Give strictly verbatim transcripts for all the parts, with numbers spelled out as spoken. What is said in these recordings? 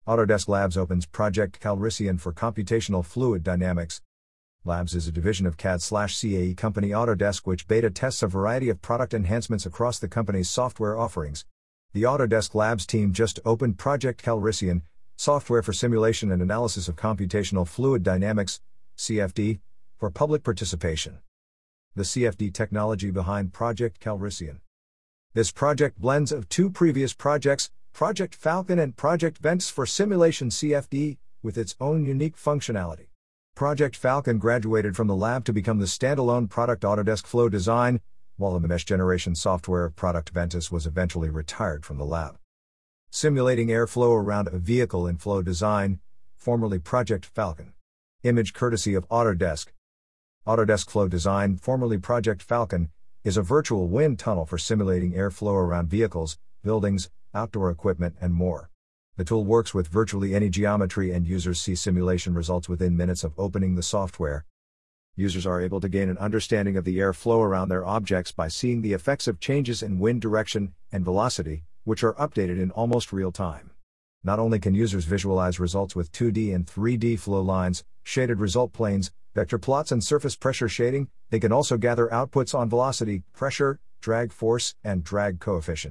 Autodesk Labs opens Project Calrissian for computational fluid dynamics. Labs is a division of C A D/C A E company Autodesk which beta tests a variety of product enhancements across the company's software offerings. The Autodesk Labs team just opened Project Calrissian, software for simulation and analysis of computational fluid dynamics, C F D, for public participation. The C F D technology behind Project Calrissian. This project blends of two previous projects, Project Falcon and Project Ventus for simulation C F D, with its own unique functionality. Project Falcon graduated from the lab to become the standalone product Autodesk Flow Design, while the mesh generation software product Ventus was eventually retired from the lab. Simulating airflow around a vehicle in Flow Design, formerly Project Falcon. Image courtesy of Autodesk. Autodesk Flow Design, formerly Project Falcon, is a virtual wind tunnel for simulating airflow around vehicles, buildings, outdoor equipment, and more. The tool works with virtually any geometry and users see simulation results within minutes of opening the software. Users are able to gain an understanding of the airflow around their objects by seeing the effects of changes in wind direction and velocity, which are updated in almost real time. Not only can users visualize results with two D and three D flow lines, shaded result planes, vector plots and surface pressure shading, they can also gather outputs on velocity, pressure, drag force, and drag coefficient.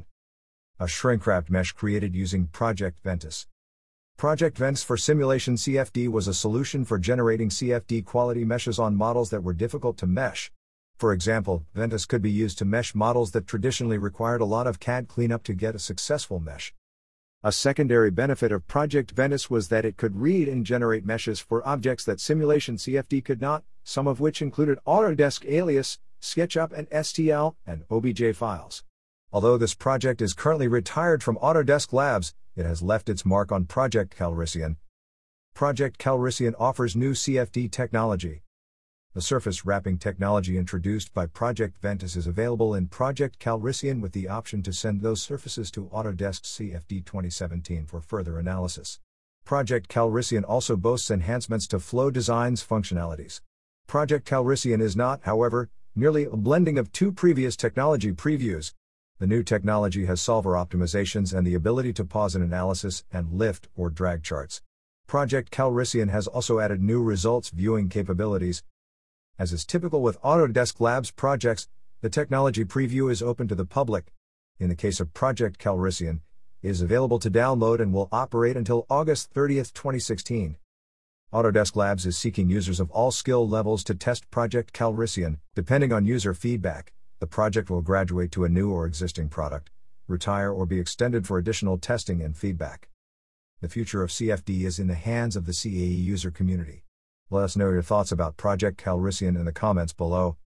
A shrink-wrapped mesh created using Project Ventus. Project Ventus for simulation C F D was a solution for generating C F D quality meshes on models that were difficult to mesh. For example, Ventus could be used to mesh models that traditionally required a lot of C A D cleanup to get a successful mesh. A secondary benefit of Project Ventus was that it could read and generate meshes for objects that simulation C F D could not, some of which included Autodesk Alias, SketchUp and S T L, and O B J files. Although this project is currently retired from Autodesk Labs, it has left its mark on Project Calrissian. Project Calrissian offers new C F D technology. The surface wrapping technology introduced by Project Ventus is available in Project Calrissian with the option to send those surfaces to Autodesk C F D twenty seventeen for further analysis. Project Calrissian also boasts enhancements to Flow Design's functionalities. Project Calrissian is not, however, merely a blending of two previous technology previews. The new technology has solver optimizations and the ability to pause an analysis and lift or drag charts. Project Calrissian has also added new results viewing capabilities. As is typical with Autodesk Labs projects, the technology preview is open to the public. In the case of Project Calrissian, it is available to download and will operate until August thirtieth, twenty sixteen. Autodesk Labs is seeking users of all skill levels to test Project Calrissian. Depending on user feedback, the project will graduate to a new or existing product, retire or be extended for additional testing and feedback. The future of C F D is in the hands of the C A E user community. Let us know your thoughts about Project Calrissian in the comments below.